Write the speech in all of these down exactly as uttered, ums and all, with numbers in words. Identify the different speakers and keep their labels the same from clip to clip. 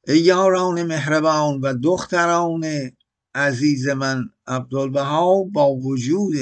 Speaker 1: ای یاران مهربان و دختران عزیز من، عبدالبها با وجود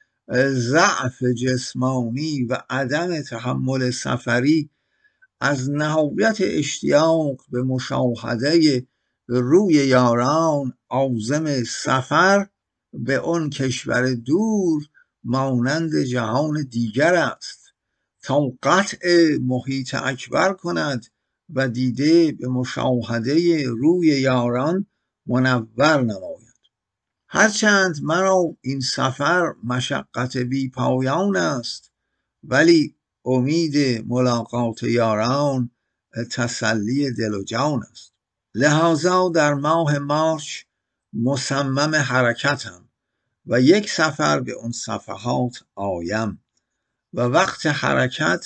Speaker 1: ضعف جسمانی و عدم تحمل سفری از نهایت اشتیاق به مشاهده روی یاران عازم سفر به آن کشور دور مانند جهان دیگر است تا قطع محیط اکبر کند و دیده به مشاهده روی یاران منور نماید. هرچند مرا این سفر مشقت بی پایان است، ولی امید ملاقات یاران تسلی دل و جان است. لذا در ماه مارچ مصمم حرکتم و یک سفر به اون صفحات آیم و وقت حرکت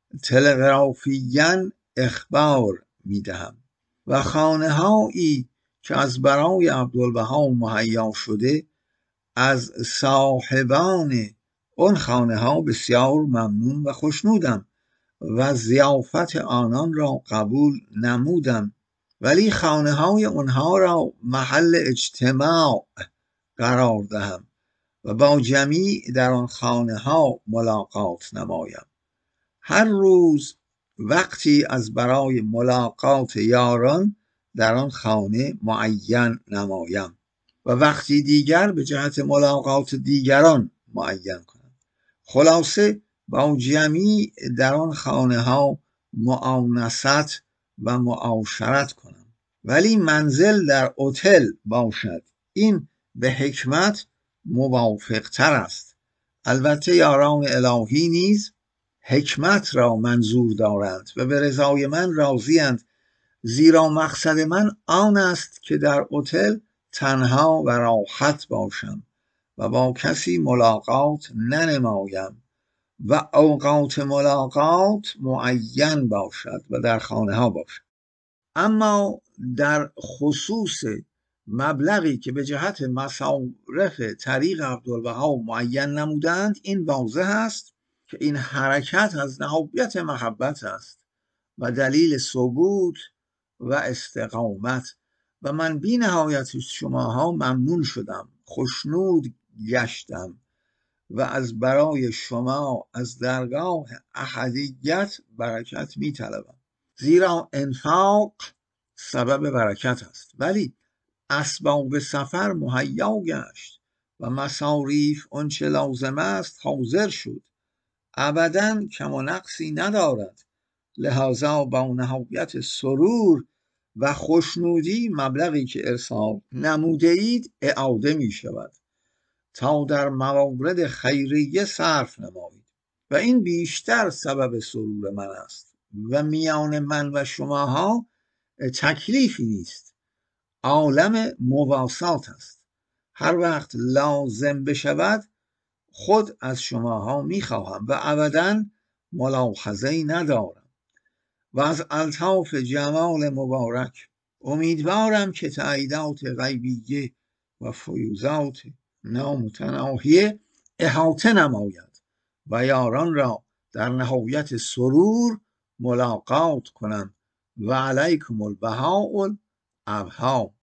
Speaker 1: تلگرافیاً اخبار میدهم و خانه هایی که از برای عبدالبها مهیا شده از صاحبان اون خانه ها بسیار ممنون و خوشنودم و ضیافت آنان را قبول نمودم، ولی خانه های اونها را محل اجتماع قرار دهم و با جمیع در آن خانه ها ملاقات نمایم. هر روز وقتی از برای ملاقات یاران در آن خانه معین نمایم و وقتی دیگر به جهت ملاقات دیگران معین کنم. خلاصه با جمیع در آن خانه ها معانست و معاشرت کنم، ولی منزل در هتل باشد. این به حکمت موافق تر است. البته یاران الهی نیز حکمت را منظور دارند و به رضای من راضی‌اند، زیرا مقصد من آن است که در هتل تنها و راحت باشم و با کسی ملاقات ننمایم و اوقات ملاقات معین باشد و در خانه ها باشد. اما در خصوص مبلغی که به جهت مصارف طریق عبدالبها معین نمودند، این واضح است که این حرکت از نهایت محبت است و دلیل ثبوت و استقامت و من بی نهایت شماها ممنون شدم، خوشنود گشتم و از برای شما از درگاه احدیت برکت می طلبم، زیرا انفاق سبب برکت است. ولی اسباب سفر مهیا گشت و مصاریف آنچه لازم است حاضر شد، ابداً کم و نقصی ندارد. لذا با نهایت سرور و خوشنودی مبلغی که ارسال نموده اید اعاده می شود تا در موارد خیریه صرف نمایید و این بیشتر سبب سرور من است و میان من و شماها تکلیفی نیست، عالم مواسات است. هر وقت لازم بشود خود از شماها میخواهم و ابداً ملاحظه‌ای ندارم و از الطاف جمال مبارک امیدوارم که تأییدات غیبیه و فیوزات نامتناهیه احاطه نماید و یاران را در نهایت سرور ملاقات کنم و علیکم البهاء الابها.